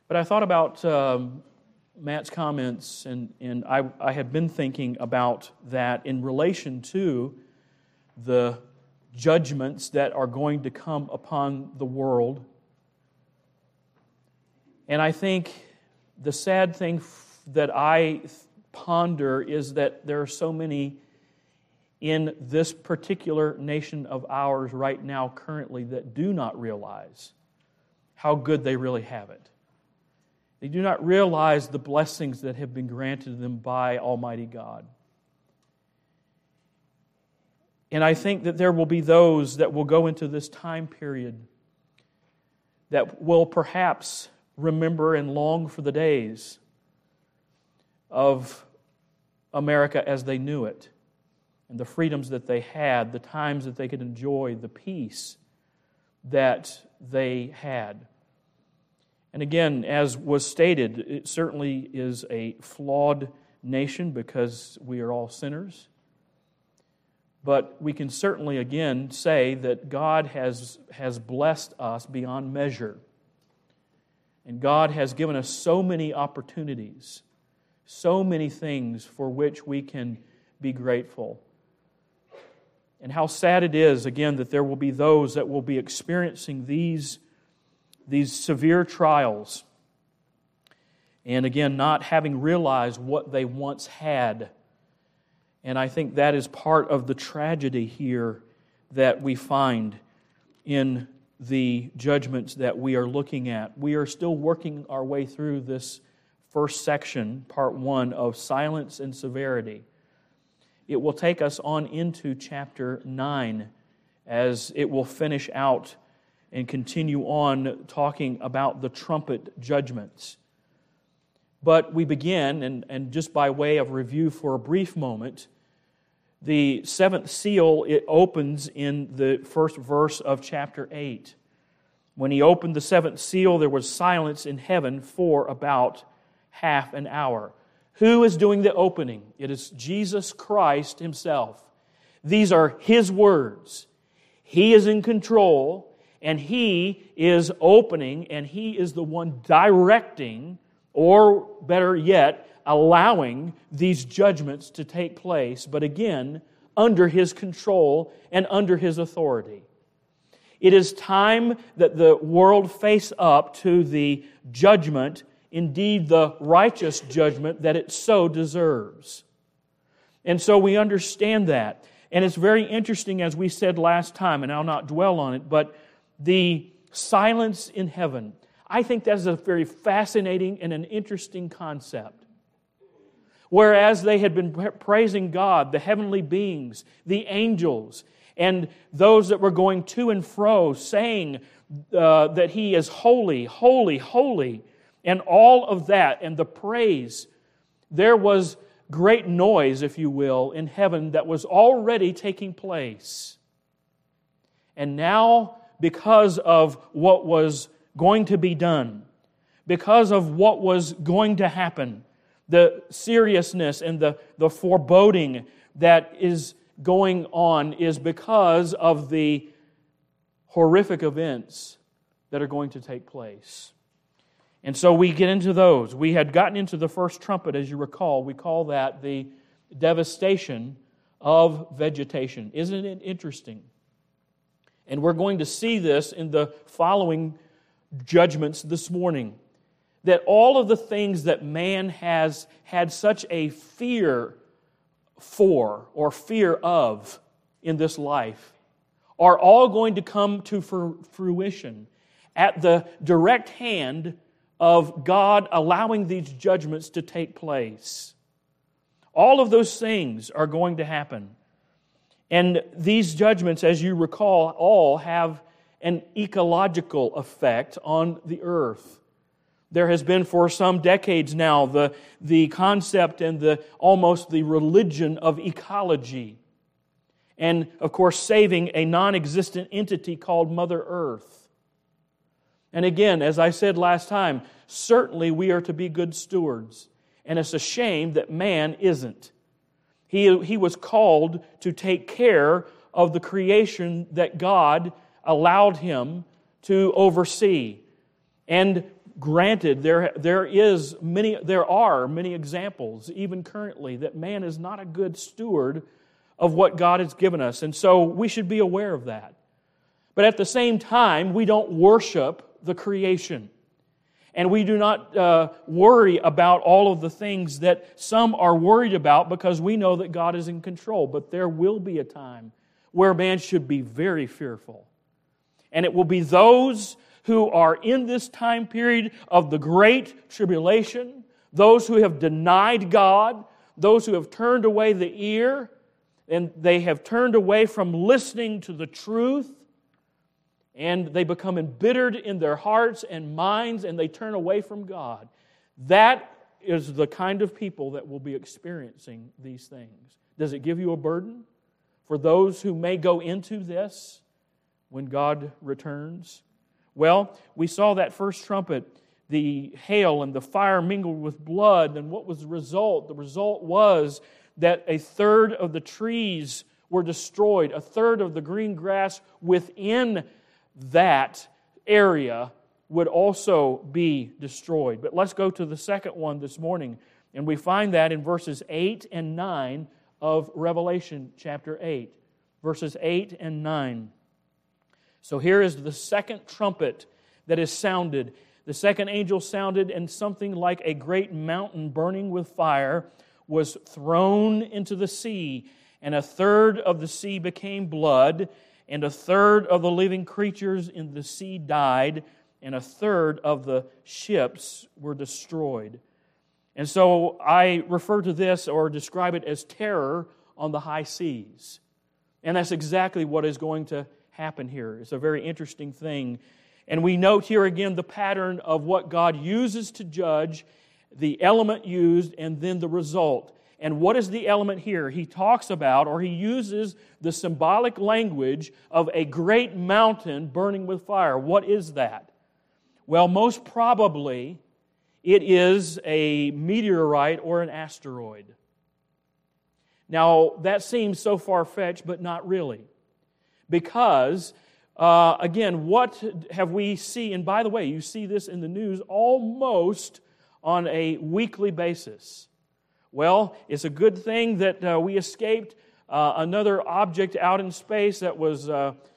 But I thought about Matt's comments, and I had been thinking about that in relation to the judgments that are going to come upon the world. And I think the sad thing that I ponder is that there are so many in this particular nation of ours right now currently that do not realize how good they really have it. They do not realize the blessings that have been granted them by Almighty God. And I think that there will be those that will go into this time period that will perhaps remember and long for the days of America as they knew it, and the freedoms that they had, the times that they could enjoy, the peace that they had. And again, as was stated, it certainly is a flawed nation because we are all sinners. But we can certainly, again, say that God has blessed us beyond measure. And God has given us so many opportunities, so many things for which we can be grateful. And how sad it is, again, that there will be those that will be experiencing these severe trials. And again, not having realized what they once had. And I think that is part of the tragedy here that we find in the judgments that we are looking at. We are still working our way through this first section, part 1 of Silence and Severity. It will take us on into chapter 9 as it will finish out and continue on talking about the trumpet judgments. But we begin, and just by way of review for a brief moment, the seventh seal, it opens in the first verse of chapter 8. When he opened the seventh seal, there was silence in heaven for about half an hour. Who is doing the opening? It is Jesus Christ Himself. These are His words. He is in control, and He is opening, and He is the one directing, or better yet, allowing these judgments to take place, but again, under His control and under His authority. It is time that the world face up to the judgment, indeed the righteous judgment that it so deserves. And so we understand that. And it's very interesting, as we said last time, and I'll not dwell on it, but the silence in heaven. I think that's a very fascinating and an interesting concept. Whereas they had been praising God, the heavenly beings, the angels, and those that were going to and fro saying that He is holy, holy, holy, and all of that, and the praise, there was great noise, if you will, in heaven that was already taking place. And now, because of what was going to be done, because of what was going to happen, the seriousness and the foreboding that is going on is because of the horrific events that are going to take place. And so we get into those. We had gotten into the first trumpet, as you recall. We call that the devastation of vegetation. Isn't it interesting? And we're going to see this in the following judgments this morning. That all of the things that man has had such a fear for or fear of in this life are all going to come to fruition at the direct hand of God allowing these judgments to take place. All of those things are going to happen. And these judgments, as you recall, all have an ecological effect on the earth. There has been for some decades now the concept and almost the religion of ecology. And, of course, saving a non-existent entity called Mother Earth. And again, as I said last time, certainly we are to be good stewards. And it's a shame that man isn't. He was called to take care of the creation that God allowed him to oversee. And Granted, there are many examples, even currently, that man is not a good steward of what God has given us. And so we should be aware of that. But at the same time, we don't worship the creation. And we do not worry about all of the things that some are worried about because we know that God is in control. But there will be a time where man should be very fearful. And it will be those who are in this time period of the great tribulation, those who have denied God, those who have turned away the ear, and they have turned away from listening to the truth, and they become embittered in their hearts and minds, and they turn away from God. That is the kind of people that will be experiencing these things. Does it give you a burden for those who may go into this when God returns? Well, we saw that first trumpet, the hail and the fire mingled with blood, and what was the result? The result was that a third of the trees were destroyed. A third of the green grass within that area would also be destroyed. But let's go to the second one this morning, and we find that in verses 8 and 9 of Revelation chapter 8. Verses 8 and 9. So here is the second trumpet that is sounded. The second angel sounded, and something like a great mountain burning with fire was thrown into the sea, and a third of the sea became blood, and a third of the living creatures in the sea died, and a third of the ships were destroyed. And so I refer to this or describe it as terror on the high seas. And that's exactly what is going to happen here. It's a very interesting thing. And we note here again the pattern of what God uses to judge, the element used, and then the result. And what is the element here? He talks about, or he uses the symbolic language of a great mountain burning with fire. What is that? Well, most probably it is a meteorite or an asteroid. Now, that seems so far-fetched, but not really. Because, again, what have we seen? And by the way, you see this in the news almost on a weekly basis. Well, it's a good thing that we escaped another object out in space that was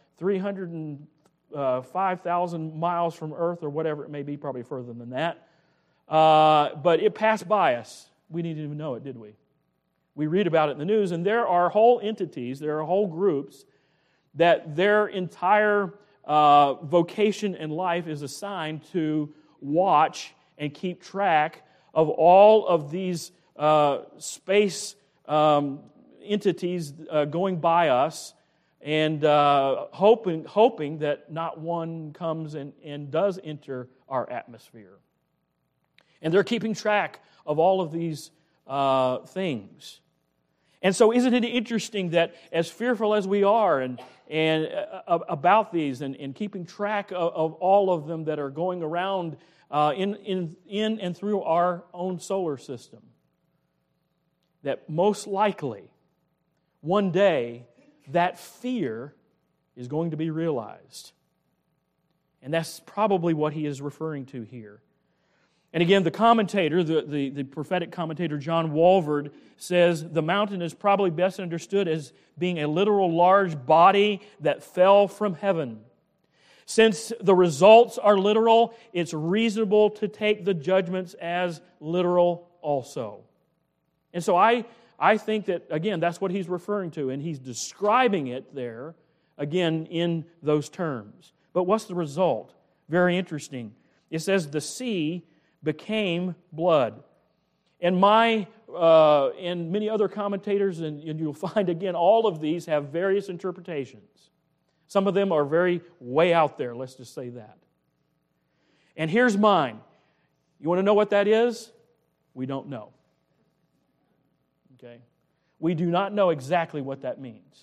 305,000 miles from Earth, or whatever it may be, probably further than that. But it passed by us. We didn't even know it, did we? We read about it in the news, and there are whole entities, there are whole groups that their entire vocation in life is assigned to watch and keep track of all of these space entities going by us, and hoping that not one comes and does enter our atmosphere. And they're keeping track of all of these things. And so isn't it interesting that as fearful as we are and about these and keeping track of all of them that are going around in and through our own solar system, that most likely one day that fear is going to be realized. And that's probably what he is referring to here. And again, the commentator, the prophetic commentator John Walvoord, says the mountain is probably best understood as being a literal large body that fell from heaven. Since the results are literal, it's reasonable to take the judgments as literal also. And so I think that, again, that's what he's referring to, and he's describing it there, again, in those terms. But what's the result? Very interesting. It says the sea became blood. And and many other commentators, and you'll find again, all of these have various interpretations. Some of them are very way out there, let's just say that. And here's mine. You want to know what that is? We don't know. Okay? We do not know exactly what that means.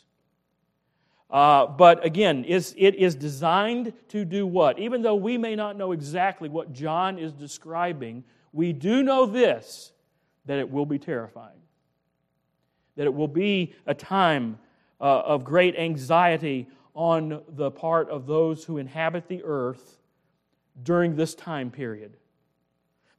But again, it is designed to do what? Even though we may not know exactly what John is describing, we do know this, that it will be terrifying. That it will be a time of great anxiety on the part of those who inhabit the earth during this time period.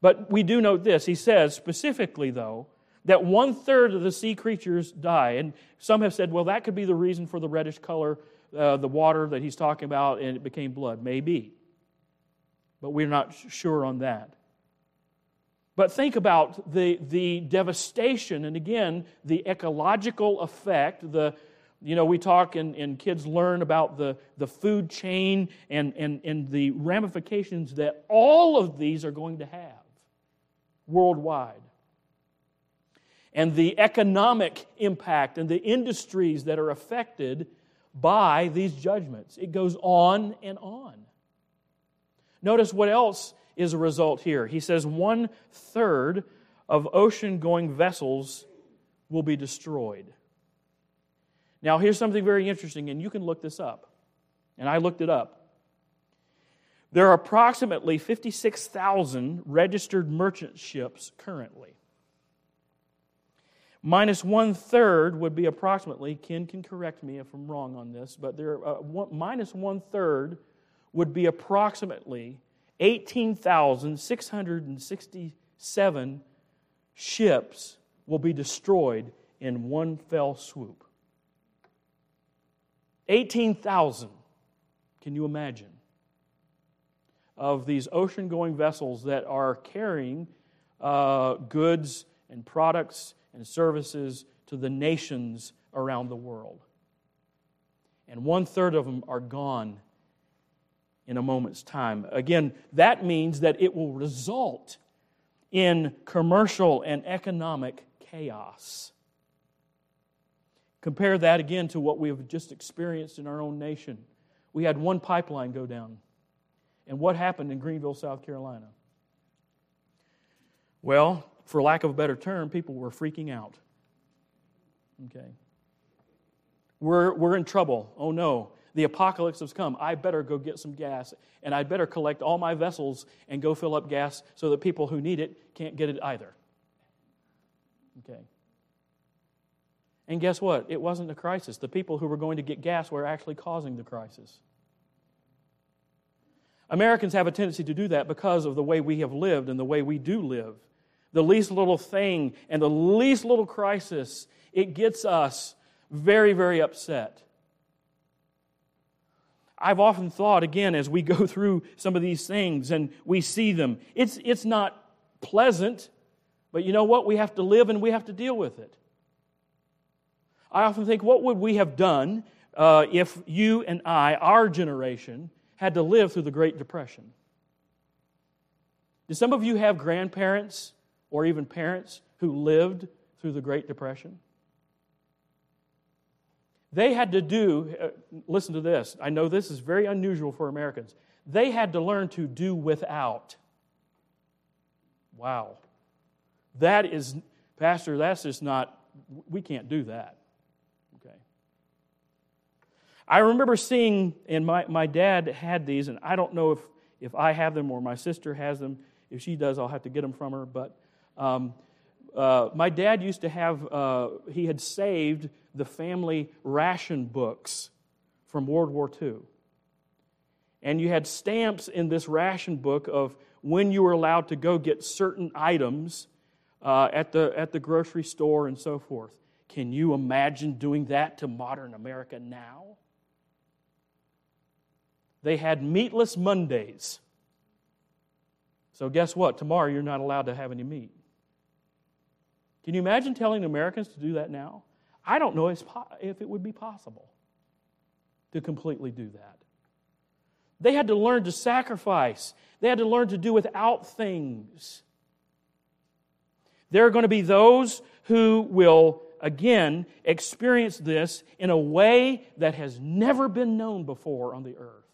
But we do note this. He says specifically, though, that 1/3 of the sea creatures die. And some have said, well, that could be the reason for the reddish color, the water that he's talking about, and it became blood. Maybe. But we're not sure on that. But think about the devastation, and again, the ecological effect. We talk and kids learn about the food chain and the ramifications that all of these are going to have worldwide. And the economic impact and the industries that are affected by these judgments. It goes on and on. Notice what else is a result here. He says 1/3 of ocean-going vessels will be destroyed. Now, here's something very interesting, and you can look this up. And I looked it up. There are approximately 56,000 registered merchant ships currently. Minus 1/3 would be approximately, Ken can correct me if I'm wrong on this, but minus 1/3 would be approximately 18,667 ships will be destroyed in one fell swoop. 18,000. Can you imagine? Of these ocean-going vessels that are carrying goods and products and services to the nations around the world. And 1/3 of them are gone in a moment's time. Again, that means that it will result in commercial and economic chaos. Compare that again to what we have just experienced in our own nation. We had one pipeline go down. And what happened in Greenville, South Carolina? Well, for lack of a better term, people were freaking out. Okay. We're in trouble. Oh no, the apocalypse has come. I better go get some gas, and I better collect all my vessels and go fill up gas so that people who need it can't get it either. Okay. And guess what? It wasn't a crisis. The people who were going to get gas were actually causing the crisis. Americans have a tendency to do that because of the way we have lived and the way we do live. The least little thing and the least little crisis, it gets us very, very upset. I've often thought, again, as we go through some of these things and we see them, it's not pleasant, but you know what? We have to live and we have to deal with it. I often think, what would we have done if you and I, our generation, had to live through the Great Depression? Do some of you have grandparents or even parents who lived through the Great Depression? They had to do, listen to this, I know this is very unusual for Americans. They had to learn to do without. Wow. That is, Pastor, that's just not, we can't do that. Okay. I remember seeing, and my dad had these, and I don't know if I have them or my sister has them. If she does, I'll have to get them from her. But my dad used to have, he had saved the family ration books from World War II. And you had stamps in this ration book of when you were allowed to go get certain items at the grocery store and so forth. Can you imagine doing that to modern America now? They had meatless Mondays. So guess what? Tomorrow you're not allowed to have any meat. Can you imagine telling Americans to do that now? I don't know if it would be possible to completely do that. They had to learn to sacrifice. They had to learn to do without things. There are going to be those who will, again, experience this in a way that has never been known before on the earth.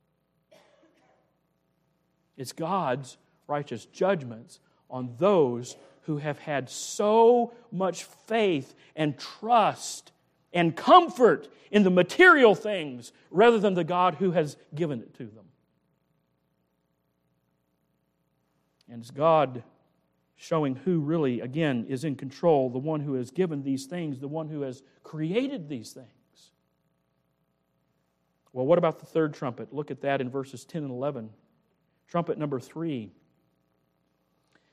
It's God's righteous judgments on those who have had so much faith and trust and comfort in the material things rather than the God who has given it to them. And it's God showing who really, again, is in control, the one who has given these things, the one who has created these things. Well, what about the third trumpet? Look at that in verses 10 and 11. Trumpet number 3.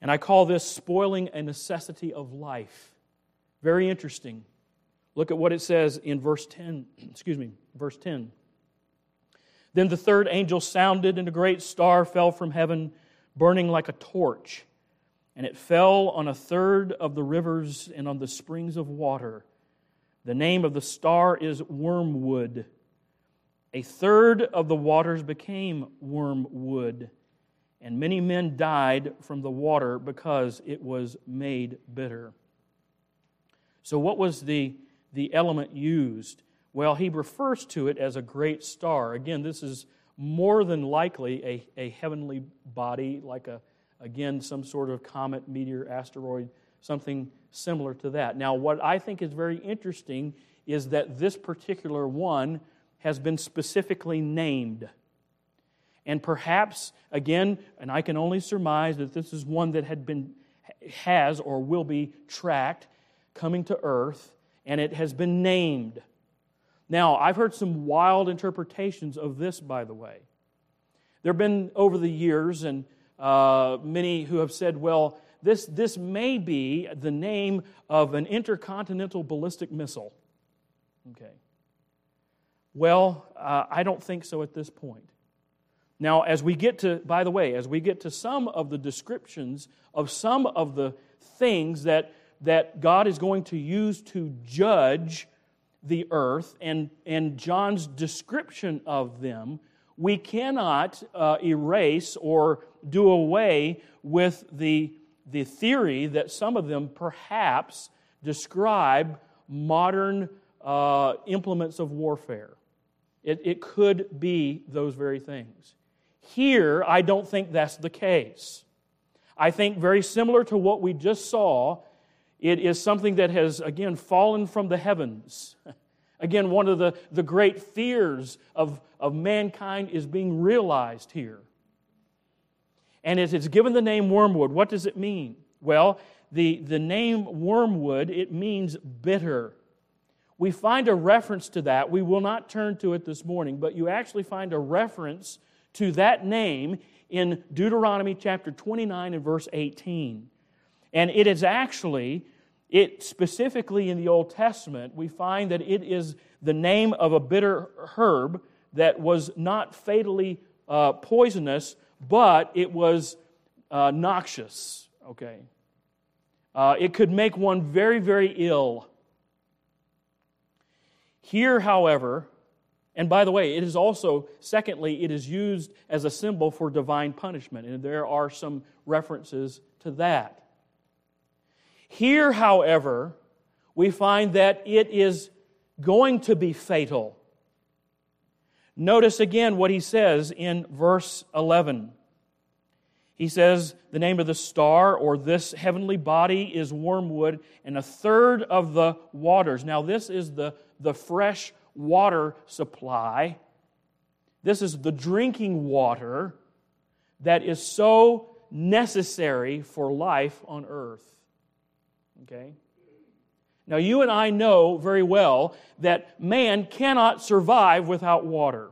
And I call this spoiling a necessity of life. Very interesting. Look at what it says in verse 10. Verse 10. Then the third angel sounded, and a great star fell from heaven, burning like a torch. And it fell on a third of the rivers and on the springs of water. The name of the star is Wormwood. A third of the waters became wormwood, and many men died from the water because it was made bitter. So what was the element used? Well, he refers to it as a great star. Again, this is more than likely a heavenly body, like some sort of comet, meteor, asteroid, something similar to that. Now, what I think is very interesting is that this particular one has been specifically named. And perhaps, again, and I can only surmise that this is one that has or will be tracked coming to earth, and it has been named. Now, I've heard some wild interpretations of this, by the way. There have been, over the years, and many who have said, well, this may be the name of an intercontinental ballistic missile. Okay. Well, I don't think so at this point. Now, as we get to some of the descriptions of some of the things that God is going to use to judge the earth and John's description of them, we cannot erase or do away with the theory that some of them perhaps describe modern implements of warfare. It could be those very things. Here, I don't think that's the case. I think very similar to what we just saw, it is something that has, again, fallen from the heavens. Again, one of the great fears of mankind is being realized here. And it's given the name wormwood. What does it mean? Well, the name wormwood, it means bitter. We find a reference to that. We will not turn to it this morning, but you actually find a reference to that name in Deuteronomy chapter 29 and verse 18. And it is actually, specifically in the Old Testament, we find that it is the name of a bitter herb that was not fatally poisonous, but it was noxious. Okay, it could make one very, very ill. Here, however, and by the way, it is also, secondly, it is used as a symbol for divine punishment, and there are some references to that. Here, however, we find that it is going to be fatal. Notice again what he says in verse 11. He says, the name of the star, or this heavenly body, is wormwood, and a third of the waters. Now, this is the fresh water supply. This is the drinking water that is so necessary for life on earth. Okay? Now, you and I know very well that man cannot survive without water.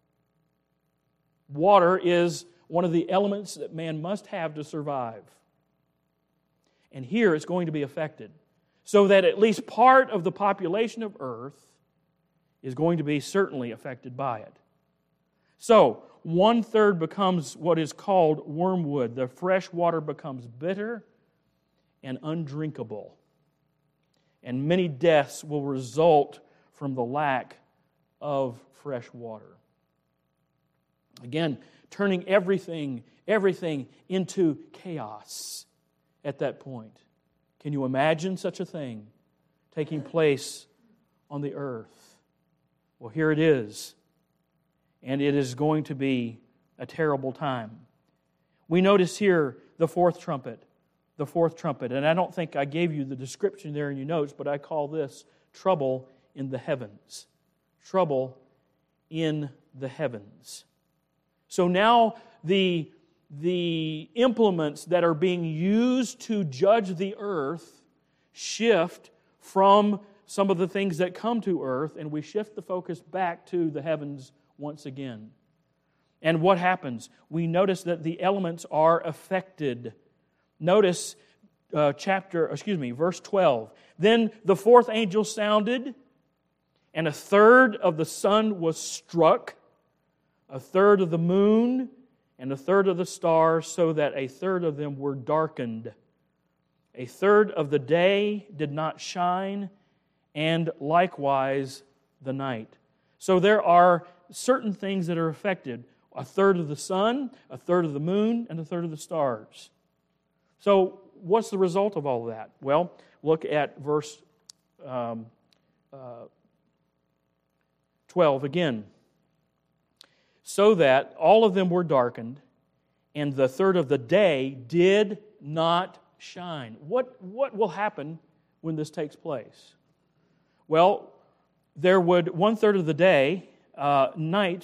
Water is one of the elements that man must have to survive. And here it's going to be affected, so that at least part of the population of earth is going to be certainly affected by it. So, 1/3 becomes what is called wormwood. The fresh water becomes bitter and undrinkable. And many deaths will result from the lack of fresh water. Again, turning everything into chaos at that point. Can you imagine such a thing taking place on the earth? Well, here it is. And it is going to be a terrible time. We notice here the fourth trumpet. The fourth trumpet. And I don't think I gave you the description there in your notes, but I call this trouble in the heavens. Trouble in the heavens. So now the implements that are being used to judge the earth shift from some of the things that come to earth, and we shift the focus back to the heavens once again. And what happens? We notice that the elements are affected. Notice verse 12. Then the fourth angel sounded, and a third of the sun was struck, a third of the moon, and a third of the stars, so that a third of them were darkened. A third of the day did not shine, and likewise the night. So there are certain things that are affected. A third of the sun, a third of the moon, and a third of the stars. So what's the result of all of that? Well, look at verse 12 again. So that all of them were darkened, and the third of the day did not shine. What will happen when this takes place? Well, there would 1/3 of the day, night,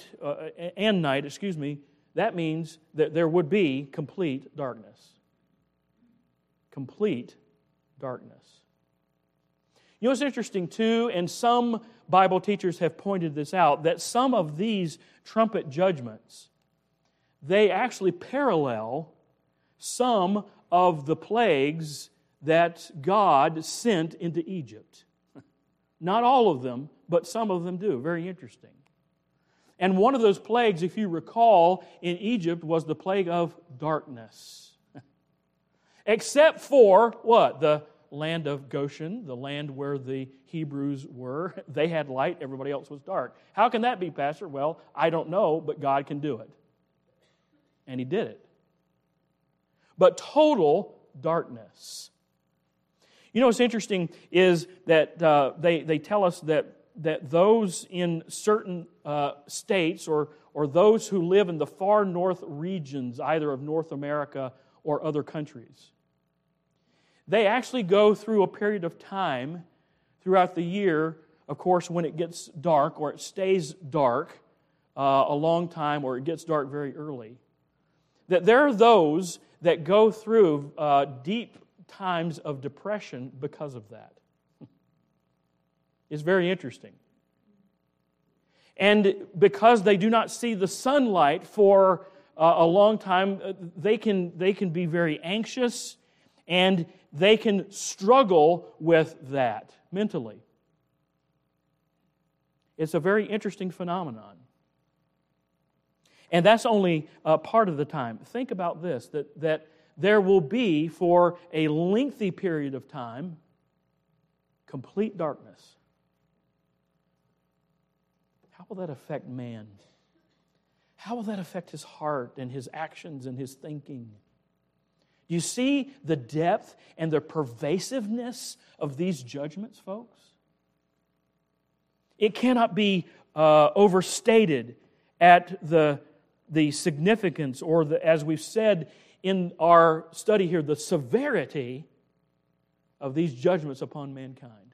that means that there would be complete darkness. Complete darkness. You know what's interesting too, and some Bible teachers have pointed this out, that some of these trumpet judgments, they actually parallel some of the plagues that God sent into Egypt. Not all of them, but some of them do. Very interesting. And one of those plagues, if you recall, in Egypt was the plague of darkness. Except for what? The land of Goshen, the land where the Hebrews were. They had light, everybody else was dark. How can that be, Pastor? Well, I don't know, but God can do it. And He did it. But total darkness. You know what's interesting is that they tell us that those in certain states or those who live in the far north regions, either of North America or other countries, they actually go through a period of time throughout the year, of course, when it gets dark or it stays dark a long time or it gets dark very early, that there are those that go through deep times of depression because of that. It's very interesting. And because they do not see the sunlight for a long time, they can be very anxious and they can struggle with that mentally. It's a very interesting phenomenon. And that's only part of the time. Think about this, that there will be, for a lengthy period of time, complete darkness. How will that affect man? How will that affect his heart and his actions and his thinking? Do you see the depth and the pervasiveness of these judgments, folks? It cannot be overstated at the significance or, as we've said in our study here, the severity of these judgments upon mankind.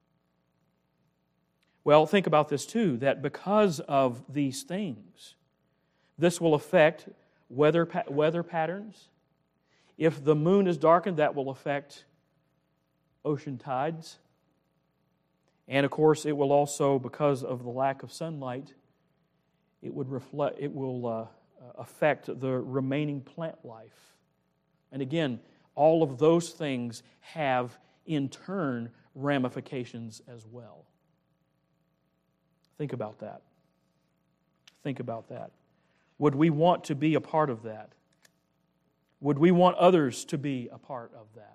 Well, think about this too, that because of these things, this will affect weather patterns. If the moon is darkened, that will affect ocean tides. And of course, it will also, because of the lack of sunlight, it will affect the remaining plant life. And again, all of those things have, in turn, ramifications as well. Think about that. Think about that. Would we want to be a part of that? Would we want others to be a part of that?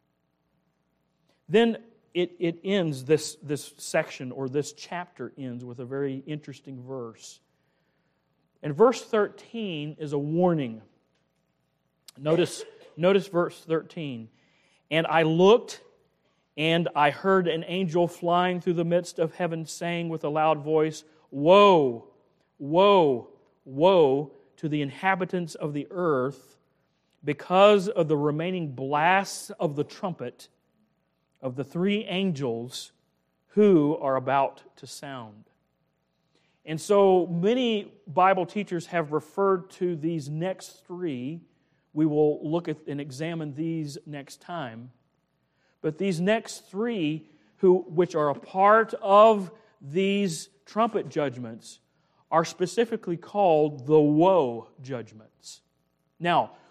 Then it ends, this section or this chapter ends with a very interesting verse. And verse 13 is a warning. Notice verse 13. And I looked, and I heard an angel flying through the midst of heaven, saying with a loud voice, Woe, woe, woe to the inhabitants of the earth, because of the remaining blasts of the trumpet of the three angels who are about to sound. And so many Bible teachers have referred to these next three. We will look at and examine these next time. But these next three, which are a part of these trumpet judgments, are specifically called the woe judgments. Now,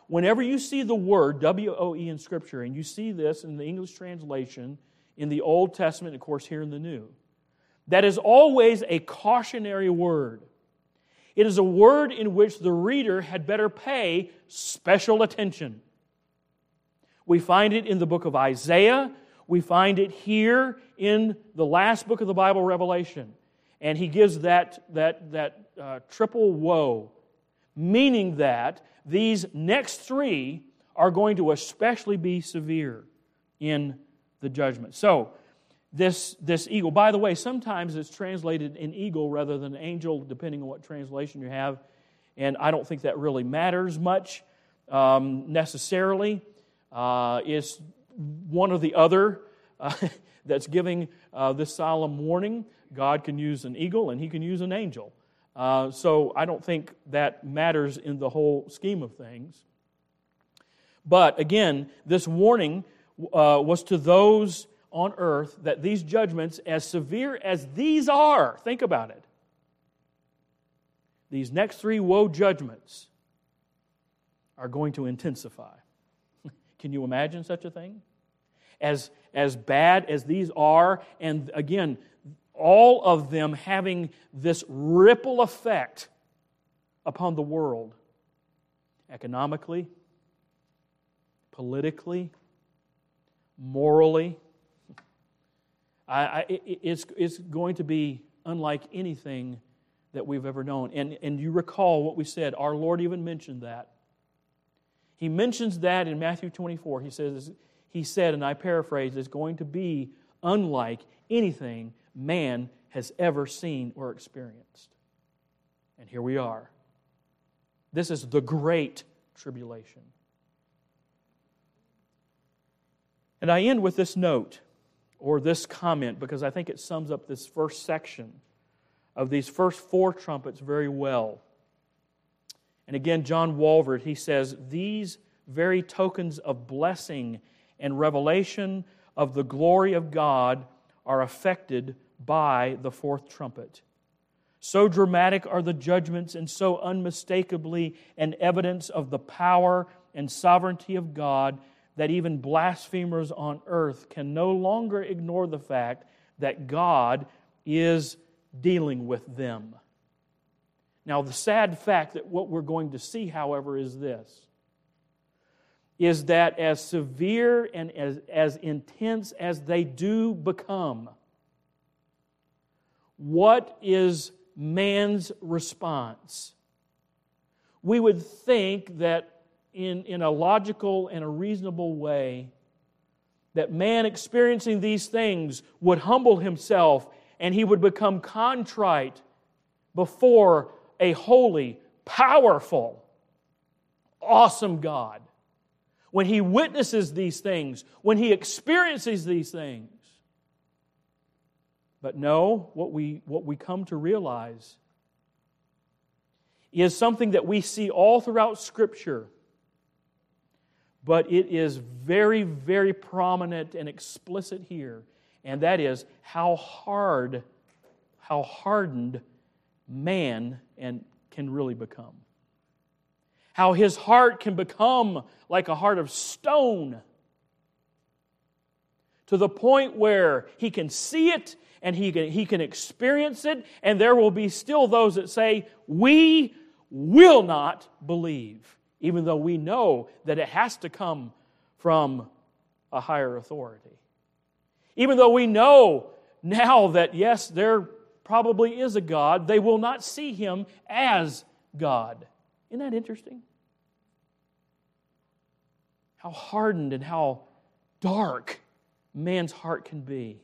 whenever you see the word W-O-E in Scripture, and you see this in the English translation, in the Old Testament, of course, here in the New, that is always a cautionary word. It is a word in which the reader had better pay special attention. We find it in the book of Isaiah. We find it here in the last book of the Bible, Revelation. And he gives that triple woe, meaning that these next three are going to especially be severe in the judgment. So, this eagle, by the way, sometimes it's translated in eagle rather than angel, depending on what translation you have. And I don't think that really matters much necessarily. It's one or the other that's giving this solemn warning. God can use an eagle and He can use an angel. So I don't think that matters in the whole scheme of things. But again, this warning was to those on earth that these judgments, as severe as these are, think about it, these next three woe judgments are going to intensify. Can you imagine such a thing? As bad as these are, and again, all of them having this ripple effect upon the world, economically, politically, morally. It's going to be unlike anything that we've ever known. And you recall what we said, our Lord even mentioned that. He mentions that in Matthew 24. He said, and I paraphrase, it's going to be unlike anything man has ever seen or experienced. And here we are. This is the great tribulation. And I end with this note, or this comment, because I think it sums up this first section of these first four trumpets very well. And again, John Walvoord, he says, these very tokens of blessing and revelation of the glory of God are affected by the fourth trumpet. So dramatic are the judgments and so unmistakably an evidence of the power and sovereignty of God that even blasphemers on earth can no longer ignore the fact that God is dealing with them. Now, the sad fact that what we're going to see, however, is this, is that as severe and as intense as they do become, what is man's response? We would think that in a logical and a reasonable way, that man experiencing these things would humble himself and he would become contrite before a holy, powerful, awesome God. When he witnesses these things, when he experiences these things. But no, what we come to realize is something that we see all throughout Scripture, but it is very, very prominent and explicit here, and that is how hardened man can really become. How his heart can become like a heart of stone, to the point where he can see it and he can experience it, and there will be still those that say, we will not believe, even though we know that it has to come from a higher authority. Even though we know now that, yes, there probably is a God, they will not see Him as God. Isn't that interesting? How hardened and how dark man's heart can be.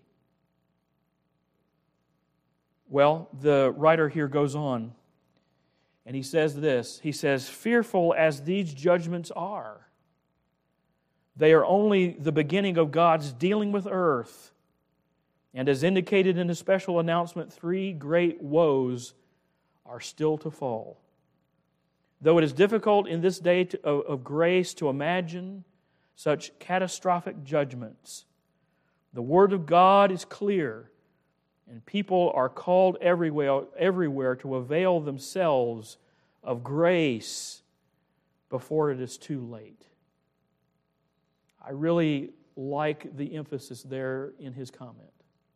Well, the writer here goes on, and he says this. He says, fearful as these judgments are, they are only the beginning of God's dealing with earth. And as indicated in the special announcement, 3 great woes are still to fall. Though it is difficult in this day of grace to imagine such catastrophic judgments, the Word of God is clear, and people are called everywhere to avail themselves of grace before it is too late. I really like the emphasis there in his comment.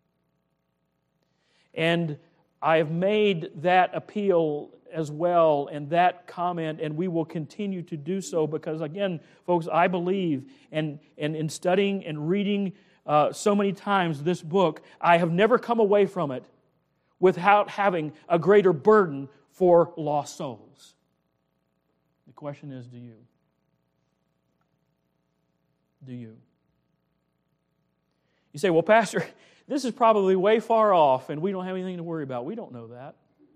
And I have made that appeal as well and that comment, and we will continue to do so because, again, folks, I believe, and in studying and reading so many times this book, I have never come away from it without having a greater burden for lost souls. The question is, do you? Do you? You say, well, Pastor, this is probably way far off and we don't have anything to worry about. We don't know that.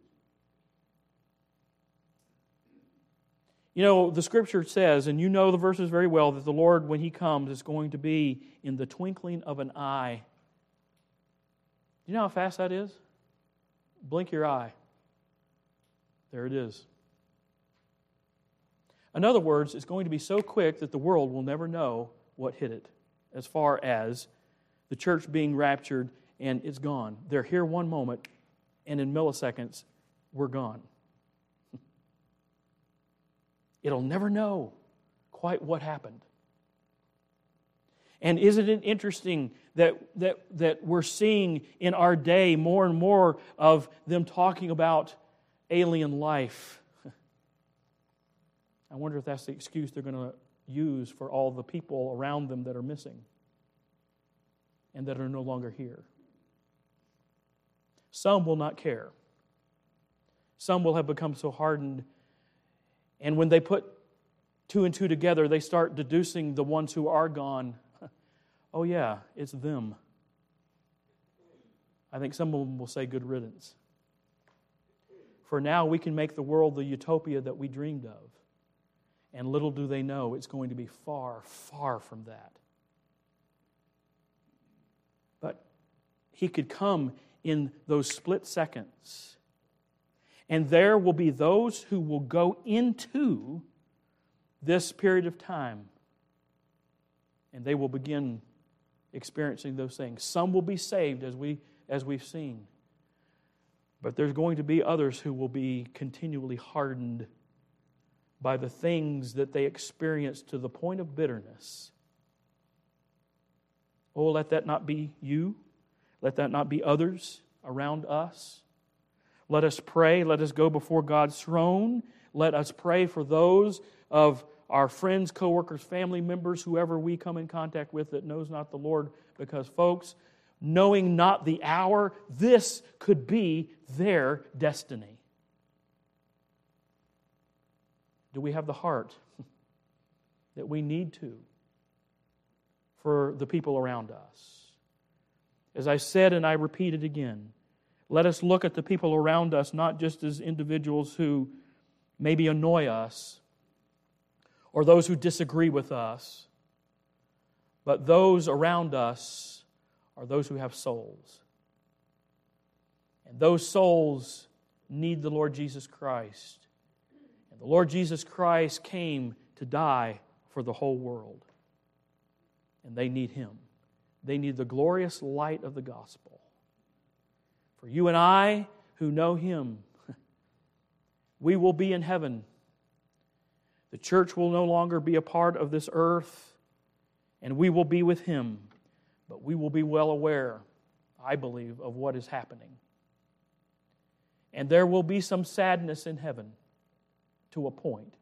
You know, the Scripture says, and you know the verses very well, that the Lord, when He comes, is going to be in the twinkling of an eye. Do you know how fast that is? Blink your eye. There it is. In other words, it's going to be so quick that the world will never know what hit it, as far as the church being raptured and it's gone. They're here one moment, and in milliseconds, we're gone. It'll never know quite what happened. And isn't it interesting that we're seeing in our day more and more of them talking about alien life? I wonder if that's the excuse they're going to use for all the people around them that are missing and that are no longer here. Some will not care. Some will have become so hardened, and when they put two and two together, they start deducing the ones who are gone. Oh yeah, it's them. I think some of them will say good riddance. For now we can make the world the utopia that we dreamed of. And little do they know it's going to be far, far from that. But He could come in those split seconds. And there will be those who will go into this period of time. And they will begin experiencing those things. Some will be saved, as we've seen. But there's going to be others who will be continually hardened by the things that they experience to the point of bitterness. Oh, let that not be you. Let that not be others around us. Let us pray. Let us go before God's throne. Let us pray for those of our friends, co-workers, family members, whoever we come in contact with that knows not the Lord. Because, folks, knowing not the hour, this could be their destiny. Do we have the heart that we need to for the people around us? As I said, and I repeat it again, let us look at the people around us not just as individuals who maybe annoy us or those who disagree with us, but those around us are those who have souls. And those souls need the Lord Jesus Christ. And the Lord Jesus Christ came to die for the whole world. And they need Him. They need the glorious light of the gospel. For you and I who know Him, we will be in heaven. The church will no longer be a part of this earth, and we will be with Him. But we will be well aware, I believe, of what is happening. And there will be some sadness in heaven to a point,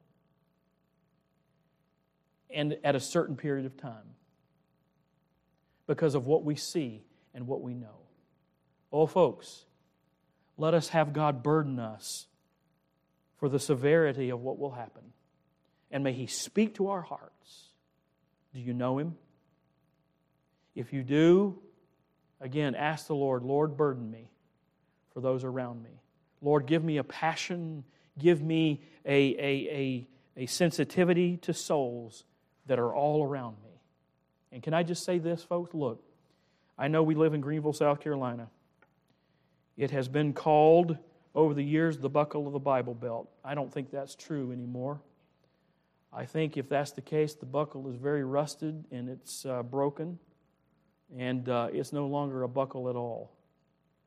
and at a certain period of time, because of what we see and what we know. Oh, folks, let us have God burden us for the severity of what will happen. And may He speak to our hearts. Do you know Him? If you do, again, ask the Lord, Lord, burden me for those around me. Lord, give me a passion, give me a sensitivity to souls that are all around me. And can I just say this, folks? Look, I know we live in Greenville, South Carolina. It has been called over the years the buckle of the Bible Belt. I don't think that's true anymore. I think if that's the case, the buckle is very rusted and it's broken, and it's no longer a buckle at all.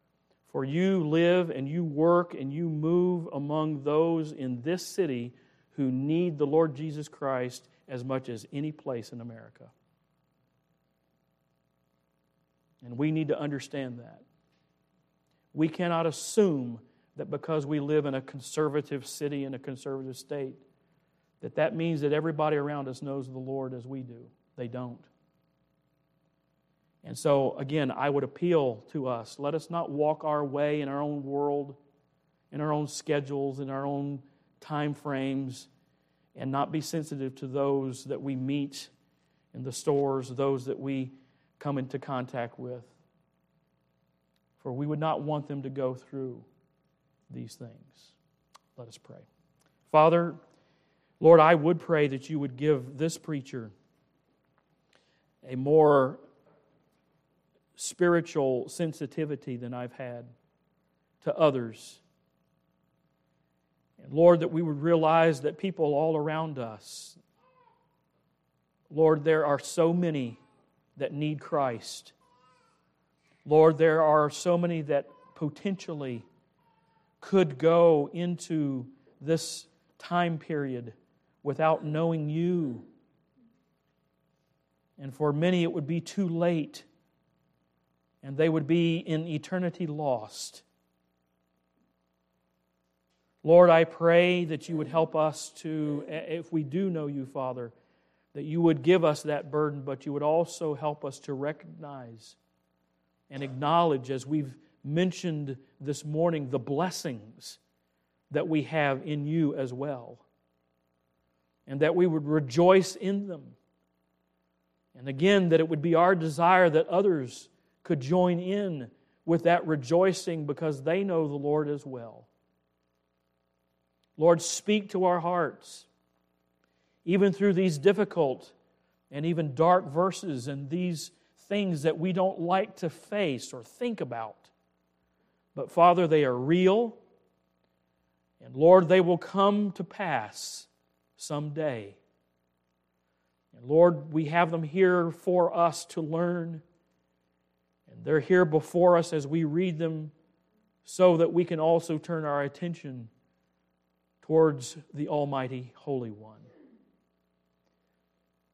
For you live and you work and you move among those in this city who need the Lord Jesus Christ as much as any place in America. And we need to understand that. We cannot assume that because we live in a conservative city, in a conservative state, that means that everybody around us knows the Lord as we do. They don't. And so, again, I would appeal to us. Let us not walk our way in our own world, in our own schedules, in our own time frames, and not be sensitive to those that we meet in the stores, those that we come into contact with. For we would not want them to go through these things. Let us pray. Father, Lord, I would pray that you would give this preacher a more spiritual sensitivity than I've had to others. And Lord, that we would realize that people all around us, Lord, there are so many that need Christ. Lord, there are so many that potentially could go into this time period without knowing you. And for many it would be too late, and they would be in eternity lost. Lord, I pray that you would help us to, if we do know you, Father, that you would give us that burden, but you would also help us to recognize and acknowledge, as we've mentioned this morning, the blessings that we have in you as well. And that we would rejoice in them. And again, that it would be our desire that others could join in with that rejoicing because they know the Lord as well. Lord, speak to our hearts, even through these difficult and even dark verses and these things that we don't like to face or think about. But Father, they are real, and Lord, they will come to pass someday. And Lord, we have them here for us to learn, and they're here before us as we read them so that we can also turn our attention towards the Almighty Holy One.